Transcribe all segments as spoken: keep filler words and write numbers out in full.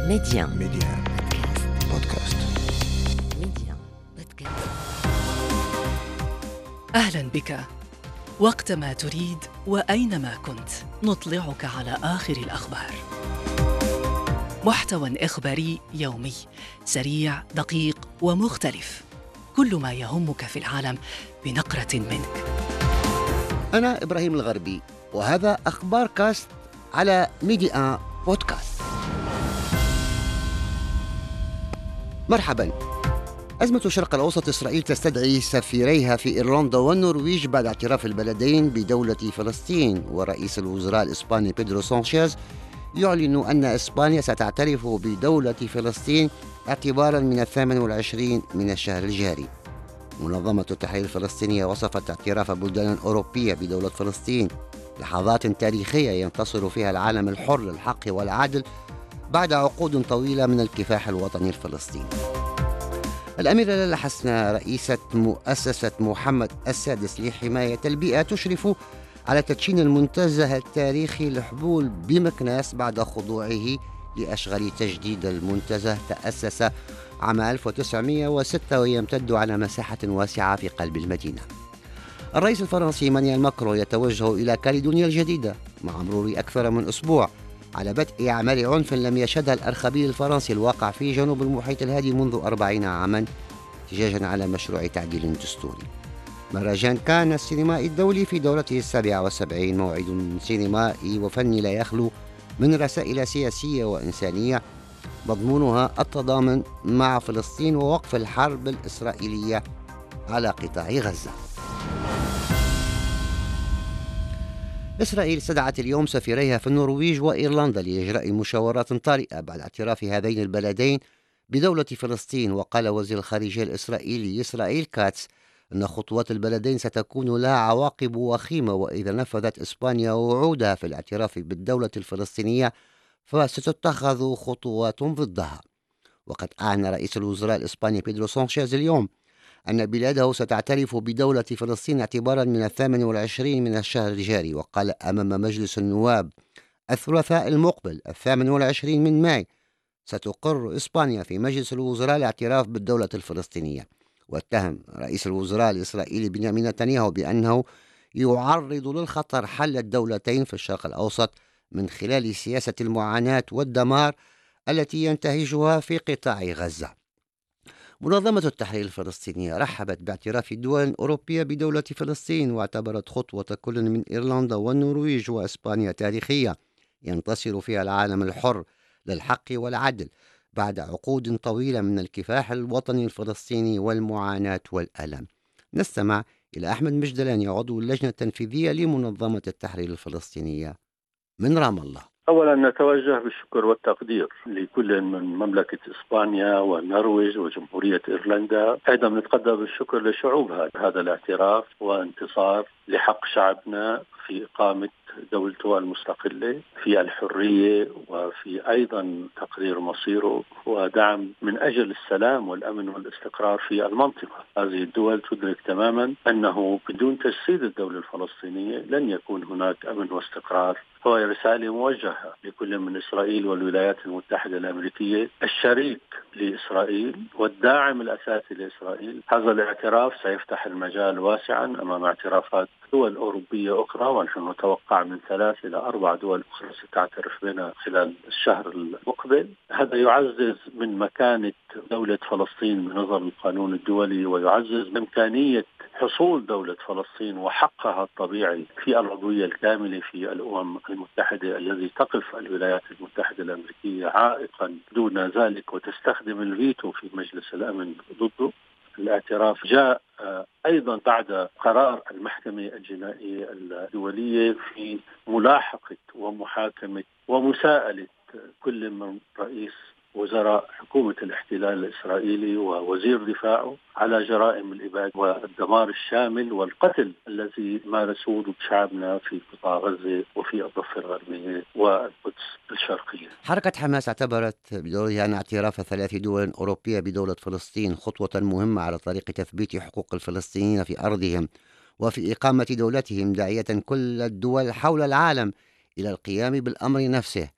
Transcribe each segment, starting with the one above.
ميديان ميديان بودكاست. ميديان بودكاست. أهلاً بك. وقتما تريد وأينما كنت نطلعك على آخر الأخبار. محتوى إخباري يومي سريع دقيق ومختلف، كل ما يهمك في العالم بنقرة منك. أنا إبراهيم الغربي، وهذا أخبار كاست على ميديان بودكاست. مرحباً. أزمة الشرق الأوسط، إسرائيل تستدعي سفيريها في إيرلندا والنرويج بعد اعتراف البلدين بدولة فلسطين، ورئيس الوزراء الإسباني بيدرو سانشيز يعلن أن إسبانيا ستعترف بدولة فلسطين اعتباراً من الثامن والعشرين من الشهر الجاري. منظمة التحرير الفلسطينية وصفت اعتراف بلدان أوروبية بدولة فلسطين لحظات تاريخية ينتصر فيها العالم الحر للحق والعدل بعد عقود طويلة من الكفاح الوطني الفلسطيني. الأميرة لالا حسنة، رئيسة مؤسسة محمد السادس لحماية البيئة، تشرف على تدشين المنتزه التاريخي لحبول بمكناس بعد خضوعه لأشغال تجديد المنتزه. تأسس عام ألف وتسعمائة وستة ويمتد على مساحة واسعة في قلب المدينة. الرئيس الفرنسي إيمانويل ماكرون يتوجه إلى كاليدونيا الجديدة مع مرور أكثر من أسبوع على بدء أعمال عنف لم يشهدها الأرخبيل الفرنسي الواقع في جنوب المحيط الهادي منذ أربعين عاما، احتجاجا على مشروع تعديل دستوري. مهرجان كان السينمائي الدولي في دورته السابعة والسبعين موعد سينمائي وفني لا يخلو من رسائل سياسية وإنسانية مضمونها التضامن مع فلسطين ووقف الحرب الإسرائيلية على قطاع غزة. إسرائيل استدعت اليوم سفيريها في النرويج وإيرلندا لإجراء مشاورات طارئة بعد اعتراف هذين البلدين بدولة فلسطين. وقال وزير الخارجية الإسرائيلي إسرائيل كاتس أن خطوات البلدين ستكون لها عواقب وخيمة، وإذا نفذت إسبانيا وعودها في الاعتراف بالدولة الفلسطينية فستتخذ خطوات ضدها. وقد أعلن رئيس الوزراء الإسباني بيدرو سانشيز اليوم أن بلاده ستعترف بدولة فلسطين اعتبارا من الثامن والعشرين من الشهر الجاري. وقال أمام مجلس النواب الثلاثاء المقبل الثامن والعشرين من ماي ستقر إسبانيا في مجلس الوزراء الاعتراف بالدولة الفلسطينية. واتهم رئيس الوزراء الإسرائيلي بنيامين نتنياهو بأنه يعرض للخطر حل الدولتين في الشرق الأوسط من خلال سياسة المعاناة والدمار التي ينتهجها في قطاع غزة. منظمة التحرير الفلسطينية رحبت باعتراف الدول الأوروبية بدولة فلسطين، واعتبرت خطوة كل من إيرلندا والنرويج وإسبانيا تاريخية ينتصر فيها العالم الحر للحق والعدل بعد عقود طويلة من الكفاح الوطني الفلسطيني والمعاناة والألم. نستمع إلى أحمد مجدلاني، عضو اللجنة التنفيذية لمنظمة التحرير الفلسطينية من رام الله. أولا نتوجه بالشكر والتقدير لكل من مملكة إسبانيا والنرويج وجمهورية إيرلندا. أيضا نتقدم بالشكر لشعوب هذا الاعتراف وانتصار لحق شعبنا في إقامة دولته المستقلة في الحرية وفي أيضا تقرير مصيره ودعم من أجل السلام والأمن والاستقرار في المنطقة. هذه الدول تدرك تماما أنه بدون تجسيد الدولة الفلسطينية لن يكون هناك أمن واستقرار. هو رسالة موجهة لكل من إسرائيل والولايات المتحدة الأمريكية الشريك لإسرائيل والداعم الأساسي لإسرائيل. هذا الاعتراف سيفتح المجال واسعا أمام اعترافات دول أوروبية أخرى، ونحن نتوقع من ثلاث إلى أربع دول أخرى ستعترف بنا خلال الشهر المقبل. هذا يعزز من مكانة دولة فلسطين بنظر القانون الدولي، ويعزز إمكانية حصول دولة فلسطين وحقها الطبيعي في العضوية الكاملة في الأمم المتحدة، الذي تقف الولايات المتحدة الأمريكية عائقا دون ذلك وتستخدم الفيتو في مجلس الأمن ضده. الاعتراف جاء أيضا بعد قرار المحكمة الجنائية الدولية في ملاحقة ومحاكمة ومساءلة كل من رئيس وزراء حكومة الاحتلال الإسرائيلي ووزير دفاعه على جرائم الإبادة والدمار الشامل والقتل الذي مارسوه شعبنا في قطاع غزة وفي الضفة الغربية والقدس الشرقية. حركة حماس اعتبرت بدورها أن اعتراف ثلاث دول أوروبية بدولة فلسطين خطوة مهمة على طريق تثبيت حقوق الفلسطينيين في أرضهم وفي إقامة دولتهم، داعية كل الدول حول العالم إلى القيام بالأمر نفسه.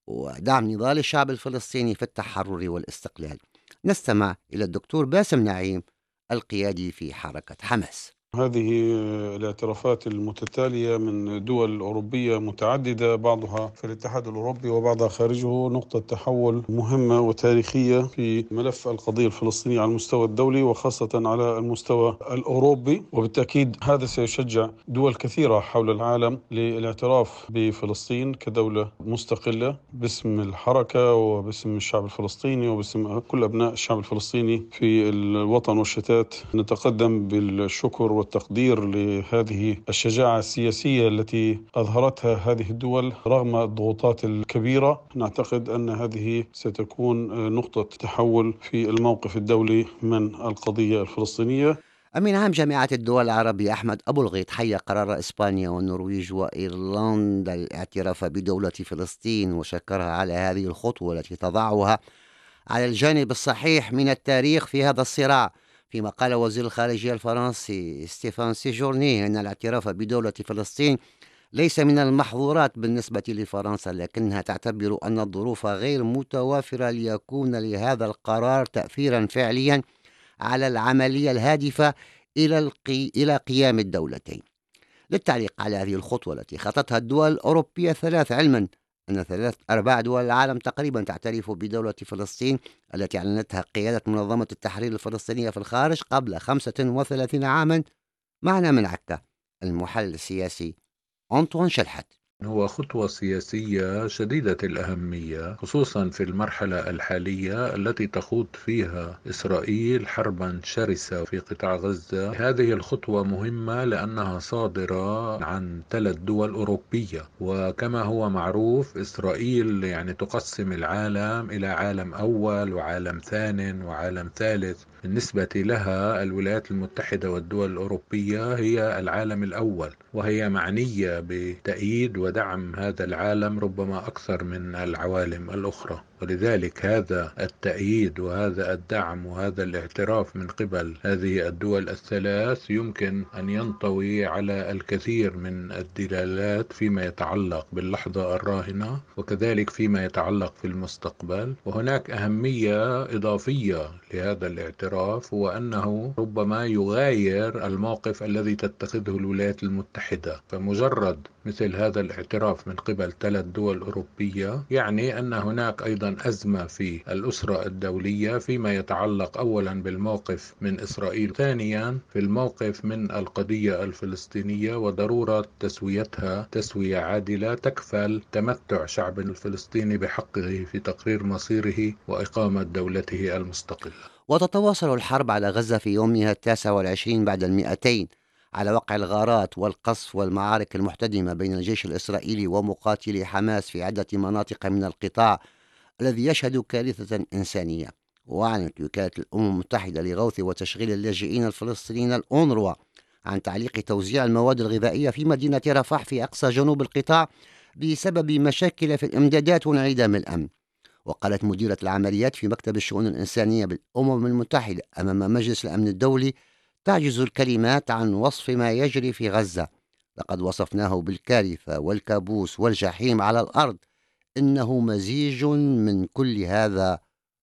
ودعم نضال الشعب الفلسطيني في التحرر والاستقلال. نستمع إلى الدكتور باسم نعيم القيادي في حركة حماس. هذه الاعترافات المتتالية من دول أوروبية متعددة، بعضها في الاتحاد الأوروبي وبعضها خارجه، نقطة تحول مهمة وتاريخية في ملف القضية الفلسطينية على المستوى الدولي وخاصة على المستوى الأوروبي. وبالتأكيد هذا سيشجع دول كثيرة حول العالم للاعتراف بفلسطين كدولة مستقلة باسم الحركة وباسم الشعب الفلسطيني وباسم كل أبناء الشعب الفلسطيني في الوطن والشتات. نتقدم بالشكر والتقدير لهذه الشجاعة السياسية التي أظهرتها هذه الدول رغم الضغوطات الكبيرة. نعتقد أن هذه ستكون نقطة تحول في الموقف الدولي من القضية الفلسطينية. أمين عام جامعة الدول العربية أحمد أبو الغيط حيّ قرار إسبانيا والنرويج وإيرلندا الاعتراف بدولة فلسطين، وشكرها على هذه الخطوة التي تضعها على الجانب الصحيح من التاريخ في هذا الصراع. فيما قال وزير الخارجية الفرنسي ستيفان سيجورني أن الاعتراف بدولة فلسطين ليس من المحظورات بالنسبة لفرنسا، لكنها تعتبر أن الظروف غير متوافرة ليكون لهذا القرار تأثيرا فعليا على العملية الهادفة إلى القي... إلى قيام الدولتين. للتعليق على هذه الخطوة التي خطتها الدول الأوروبية الثلاث، علما أن ثلاث أرباع دول العالم تقريبا تعترف بدولة فلسطين التي أعلنتها قيادة منظمة التحرير الفلسطينية في الخارج قبل خمسة وثلاثين عاما، معنا من عكا المحلل السياسي أنطوان شلحت. هو خطوة سياسية شديدة الأهمية، خصوصا في المرحلة الحالية التي تخوض فيها إسرائيل حربا شرسة في قطاع غزة. هذه الخطوة مهمة لأنها صادرة عن ثلاث دول أوروبية، وكما هو معروف إسرائيل يعني تقسم العالم إلى عالم أول وعالم ثاني وعالم ثالث. بالنسبة لها الولايات المتحدة والدول الأوروبية هي العالم الأول، وهي معنية بتأييد ودعم هذا العالم ربما أكثر من العوالم الأخرى. ولذلك هذا التأييد وهذا الدعم وهذا الاعتراف من قبل هذه الدول الثلاث يمكن أن ينطوي على الكثير من الدلالات فيما يتعلق باللحظة الراهنة وكذلك فيما يتعلق في المستقبل. وهناك أهمية إضافية لهذا الاعتراف، هو أنه ربما يغاير الموقف الذي تتخذه الولايات المتحدة. فمجرد مثل هذا الاعتراف من قبل ثلاث دول أوروبية يعني أن هناك أيضا أزمة في الأسرة الدولية فيما يتعلق أولا بالموقف من إسرائيل، ثانيا في الموقف من القضية الفلسطينية وضرورة تسويتها تسوية عادلة تكفل تمتع شعب الفلسطيني بحقه في تقرير مصيره وإقامة دولته المستقلة. وتتواصل الحرب على غزة في يومها التاسع والعشرين بعد المئتين على وقع الغارات والقصف والمعارك المحتدمة بين الجيش الإسرائيلي ومقاتلي حماس في عدة مناطق من القطاع الذي يشهد كارثة إنسانية. وأعلنت وكالة الأمم المتحدة لغوث وتشغيل اللاجئين الفلسطينيين الأونروا عن تعليق توزيع المواد الغذائية في مدينة رفح في أقصى جنوب القطاع بسبب مشاكل في الإمدادات وانعدام الأمن. وقالت مديرة العمليات في مكتب الشؤون الإنسانية بالأمم المتحدة أمام مجلس الأمن الدولي: تعجز الكلمات عن وصف ما يجري في غزة، لقد وصفناه بالكارثة والكابوس والجحيم على الأرض، إنه مزيج من كل هذا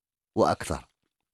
وأكثر.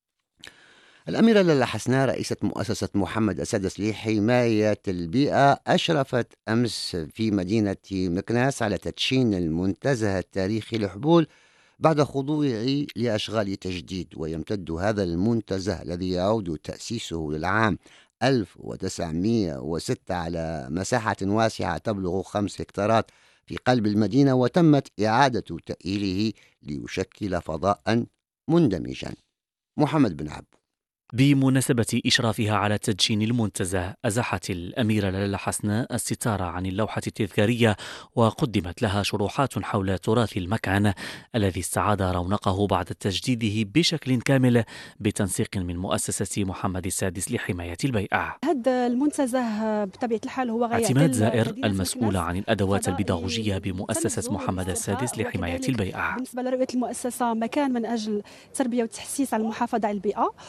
الأميرة لالا حسناء رئيسة مؤسسة محمد السادس لحماية البيئة أشرفت أمس في مدينة مكناس على تدشين المنتزه التاريخي لحبول بعد خضوعه لأشغال تجديد. ويمتد هذا المنتزه الذي يعود تأسيسه للعام ألف وتسعمئة وستة على مساحة واسعة تبلغ خمس هكتارات في قلب المدينة، وتمت إعادة تأهيله ليشكل فضاء مندمجا. محمد بن عبو. بمناسبة إشرافها على تدشين المنتزه أزحت الأميرة لالا حسناء الستار عن اللوحة التذكارية وقدمت لها شروحات حول تراث المكان الذي استعاد رونقه بعد تجديده بشكل كامل بتنسيق من مؤسسة محمد السادس لحماية البيئة. هذا المنتزه بطبيعة الحال هو غاية اعتماد زائر المسؤولة عن الأدوات البيداغوجية بمؤسسة محمد السادس لحماية البيئة. بالنسبة لرؤية المؤسسة مكان من أجل التربية والتحسيس على المحافظة على البيئة، وكذلك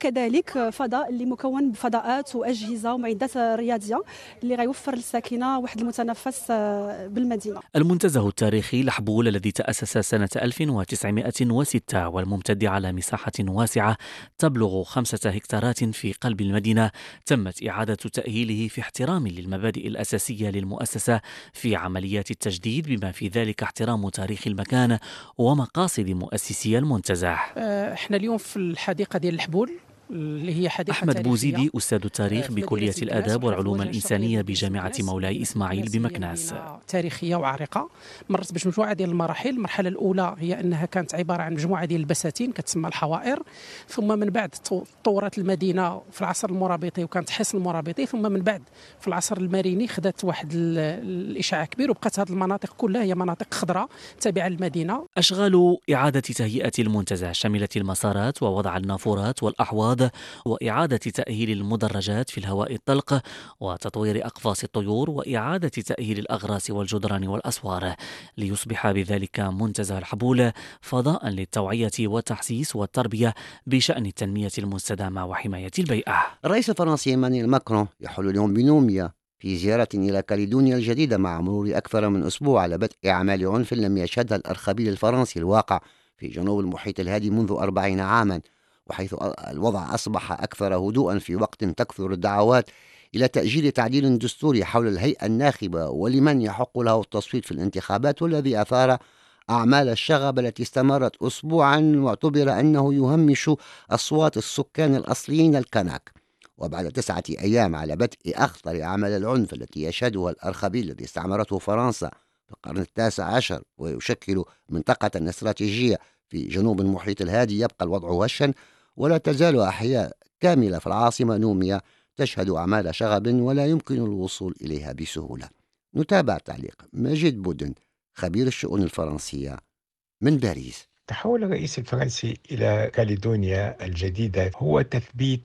وكذلك فضاء اللي مكون بفضاءات واجهزه ومعدات رياضيه اللي غيوفر للساكنه واحد المتنفس بالمدينه. المنتزه التاريخي الحبول الذي تأسس سنة ألف وتسعمائة وستة والممتد على مساحة واسعة تبلغ خمسة هكتارات في قلب المدينة، تمت إعادة تأهيله في احترام للمبادئ الأساسية للمؤسسة في عمليات التجديد، بما في ذلك احترام تاريخ المكان ومقاصد مؤسسي المنتزه. احنا اليوم في الحديقة ديال الحبول اللي هي حديقة أحمد تاريخية. بوزيدي أستاذ التاريخ بكلية الآداب والعلوم الإنسانية بجامعة مولاي إسماعيل بمكناس. تاريخية وعريقة مرت باش مجموعة ديال المراحل. المرحلة الأولى هي أنها كانت عبارة عن مجموعة ديال البساتين كتسمى الحوائر، ثم من بعد تطورت المدينة في العصر المرابطي وكانت حصن المرابطي، ثم من بعد في العصر الماريني خدت واحد الإشعاع كبير وبقات هذه المناطق كلها هي مناطق خضراء تابعة للمدينة. أشغال إعادة تهيئة المنتزه شملت المسارات ووضع النافورات والأحواض وإعادة تأهيل المدرجات في الهواء الطلق وتطوير أقفاص الطيور وإعادة تأهيل الأغراس والجدران والأسوار، ليصبح بذلك منتزه الحبول فضاء للتوعية والتحسيس والتربية بشأن التنمية المستدامة وحماية البيئة. الرئيس الفرنسي إيمانويل ماكرون يحل اليوم بنوميا في زيارة إلى كاليدونيا الجديدة مع مرور أكثر من أسبوع على بدء أعمال عنف لم يشهدها الأرخبيل الفرنسي الواقع في جنوب المحيط الهادي منذ أربعين عاما، وحيث الوضع أصبح أكثر هدوءا في وقت تكثر الدعوات إلى تأجيل تعديل دستوري حول الهيئة الناخبة ولمن يحق له التصويت في الانتخابات، والذي أثار أعمال الشغب التي استمرت أسبوعا واعتبر أنه يهمش أصوات السكان الأصليين الكناك. وبعد تسعة أيام على بدء أخطر أعمال العنف التي يشهدها الأرخبيل الذي استعمرته فرنسا في القرن التاسع عشر ويشكل منطقة استراتيجية في جنوب المحيط الهادي، يبقى الوضع هشا، ولا تزال أحياء كاملة في العاصمة نوميا تشهد أعمال شغب ولا يمكن الوصول إليها بسهولة. نتابع تعليق مجيد بودن خبير الشؤون الفرنسية من باريس. تحول الرئيس الفرنسي إلى كاليدونيا الجديدة هو تثبيت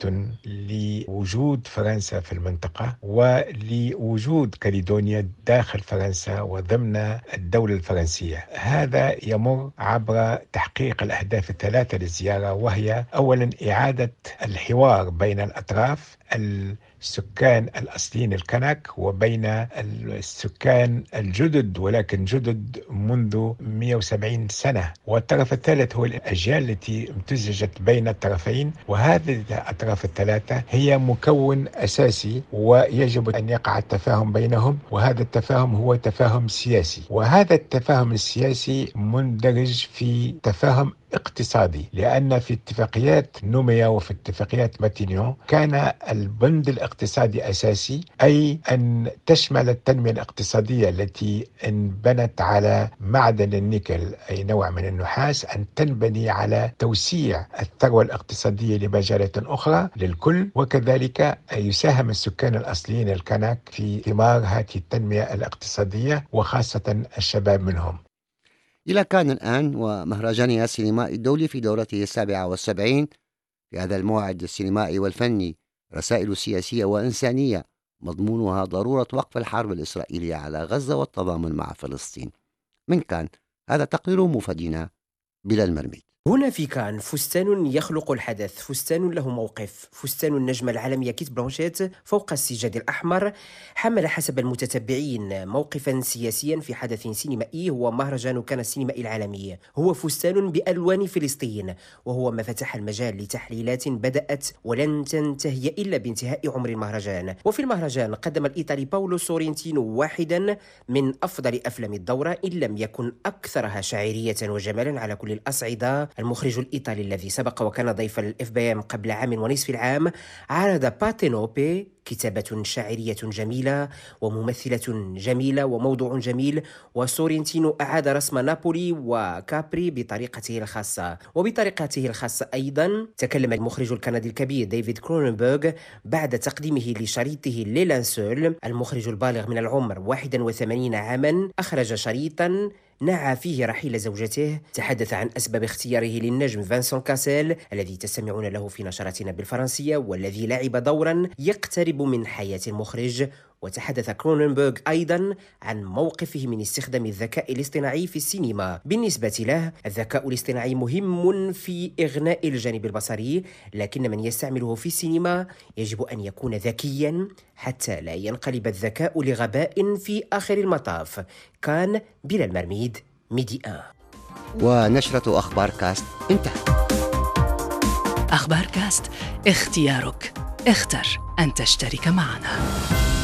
لوجود فرنسا في المنطقة ولوجود كاليدونيا داخل فرنسا وضمن الدولة الفرنسية. هذا يمر عبر تحقيق الأهداف الثلاثة للزيارة، وهي أولا إعادة الحوار بين الأطراف، السكان الأصليين الكنك وبين السكان الجدد ولكن جدد منذ مئة وسبعين سنة، والطرف الثالث هو الأجيال التي امتزجت بين الطرفين، وهذه الأطراف الثلاثة هي مكون أساسي ويجب أن يقع التفاهم بينهم، وهذا التفاهم هو تفاهم سياسي، وهذا التفاهم السياسي مندرج في تفاهم اقتصادي، لأن في اتفاقيات نوميا وفي اتفاقيات ماتينيون كان البند الاقتصادي أساسي، أي أن تشمل التنمية الاقتصادية التي انبنت على معدن النيكل أي نوع من النحاس أن تنبني على توسيع الثروة الاقتصادية لمجالات أخرى للكل، وكذلك يساهم السكان الأصليين الكنك في ثمار هذه التنمية الاقتصادية وخاصة الشباب منهم. إلى كان الآن ومهرجانها السينمائي الدولي في دورته السابعة والسبعين. في هذا الموعد السينمائي والفني رسائل سياسية وإنسانية مضمونها ضرورة وقف الحرب الإسرائيلية على غزة والتضامن مع فلسطين. من كان هذا تقرير مفادنا بلال مرميد. هنا في كان فستان يخلق الحدث، فستان له موقف، فستان النجمة العالمية كيت بلانشيت فوق السجاد الأحمر، حمل حسب المتتبعين موقفا سياسيا في حدث سينمائي هو مهرجان كان السينمائي العالمي. هو فستان بألوان فلسطين، وهو ما فتح المجال لتحليلات بدأت ولن تنتهي إلا بانتهاء عمر المهرجان. وفي المهرجان قدم الإيطالي باولو سورينتينو واحدا من أفضل أفلام الدورة إن لم يكن أكثرها شاعرية وجمالا على كل الأصعدة. المخرج الإيطالي الذي سبق وكان ضيف الإف بي إم قبل عام ونصف العام عرض بارتينوبي، كتابة شاعرية جميلة وممثلة جميلة وموضوع جميل، وسورينتينو أعاد رسم نابولي وكابري بطريقته الخاصة. وبطريقته الخاصة أيضا تكلم المخرج الكندي الكبير ديفيد كروننبرغ بعد تقديمه لشريطه ليلانسول. المخرج البالغ من العمر واحد وثمانين عاما أخرج شريطا نعى فيه رحيل زوجته، تحدث عن أسباب اختياره للنجم فانسون كاسيل الذي تستمعون له في نشرتنا بالفرنسية، والذي لعب دورا يقترب من حياة المخرج وتحدث كروننبرغ أيضا عن موقفه من استخدام الذكاء الاصطناعي في السينما. بالنسبة له الذكاء الاصطناعي مهم في إغناء الجانب البصري، لكن من يستعمله في السينما يجب أن يكون ذكيا حتى لا ينقلب الذكاء لغباء في آخر المطاف. كان بلا المرميد، ميدي آن. ونشرة أخبار كاست انتهت. أخبار كاست، اختيارك، اختر أن تشترك معنا.